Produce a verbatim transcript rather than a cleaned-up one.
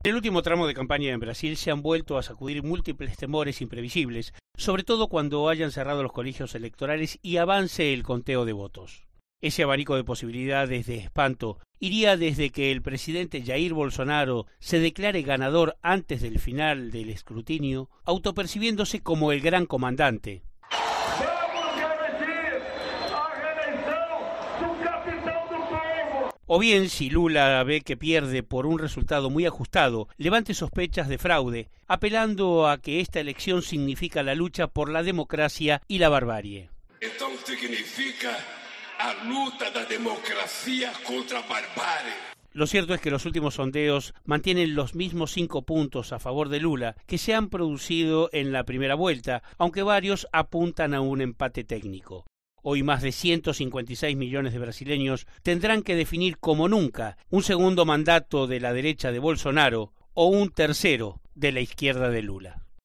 En el último tramo de campaña en Brasil se han vuelto a sacudir múltiples temores imprevisibles, sobre todo cuando hayan cerrado los colegios electorales y avance el conteo de votos. Ese abanico de posibilidades de espanto iría desde que el presidente Jair Bolsonaro se declare ganador antes del final del escrutinio, autopercibiéndose como el gran comandante. O bien, si Lula ve que pierde por un resultado muy ajustado, levante sospechas de fraude, apelando a que esta elección significa la lucha por la democracia y la barbarie. Entonces significa la lucha de la democracia contra la barbarie. Lo cierto es que los últimos sondeos mantienen los mismos cinco puntos a favor de Lula que se han producido en la primera vuelta, aunque varios apuntan a un empate técnico. Hoy más de ciento cincuenta y seis millones de brasileños tendrán que definir como nunca un segundo mandato de la derecha de Bolsonaro o un tercero de la izquierda de Lula.